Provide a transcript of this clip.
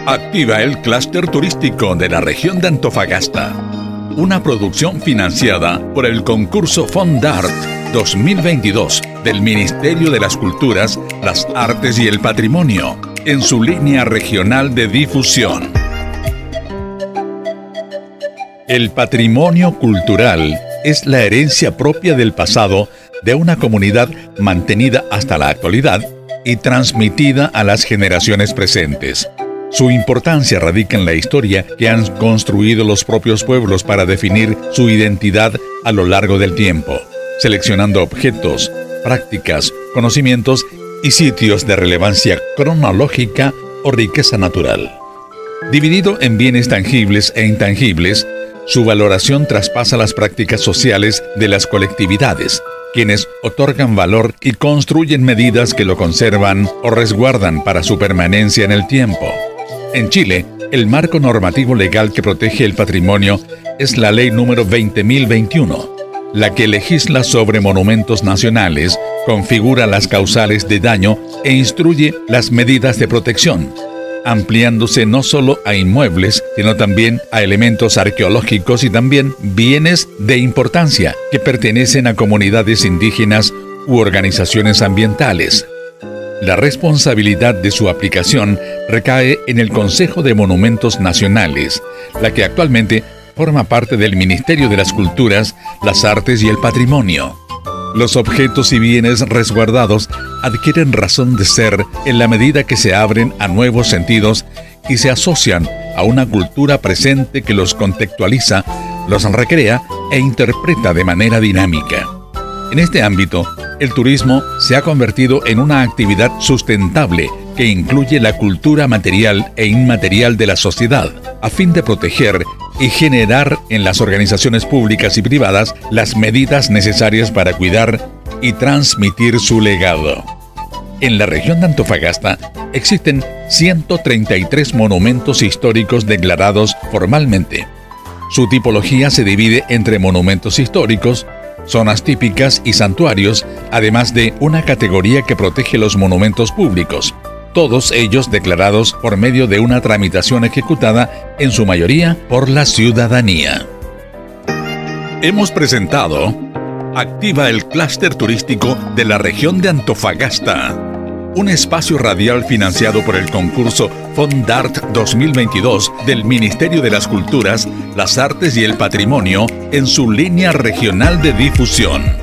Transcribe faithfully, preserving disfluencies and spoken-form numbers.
Activa el clúster turístico de la región de Antofagasta. Una producción financiada por el concurso Fondart dos mil veintidós del Ministerio de las Culturas, las Artes y el Patrimonio, en su línea regional de difusión. El patrimonio cultural es la herencia propia del pasado de una comunidad mantenida hasta la actualidad y transmitida a las generaciones presentes. Su importancia radica en la historia que han construido los propios pueblos para definir su identidad a lo largo del tiempo, seleccionando objetos, prácticas, conocimientos y sitios de relevancia cronológica o riqueza natural. Dividido en bienes tangibles e intangibles, su valoración traspasa las prácticas sociales de las colectividades, quienes otorgan valor y construyen medidas que lo conservan o resguardan para su permanencia en el tiempo. En Chile, el marco normativo legal que protege el patrimonio es la Ley número veinte mil veintiuno, la que legisla sobre monumentos nacionales, configura las causales de daño e instruye las medidas de protección, ampliándose no solo a inmuebles, sino también a elementos arqueológicos y también bienes de importancia que pertenecen a comunidades indígenas u organizaciones ambientales. La responsabilidad de su aplicación recae en el Consejo de Monumentos Nacionales, la que actualmente forma parte del Ministerio de las Culturas, las Artes y el Patrimonio. Los objetos y bienes resguardados adquieren razón de ser en la medida que se abren a nuevos sentidos y se asocian a una cultura presente que los contextualiza, los recrea e interpreta de manera dinámica. En este ámbito, el turismo se ha convertido en una actividad sustentable que incluye la cultura material e inmaterial de la sociedad, a fin de proteger y generar en las organizaciones públicas y privadas las medidas necesarias para cuidar y transmitir su legado. En la región de Antofagasta existen ciento treinta y tres monumentos históricos declarados formalmente. Su tipología se divide entre monumentos históricos, zonas típicas y santuarios, además de una categoría que protege los monumentos públicos, todos ellos declarados por medio de una tramitación ejecutada en su mayoría por la ciudadanía. Hemos presentado Activa el clúster turístico de la región de Antofagasta, un espacio radial financiado por el concurso Fondart dos mil veintidós del Ministerio de las Culturas, las Artes y el Patrimonio en su línea regional de difusión.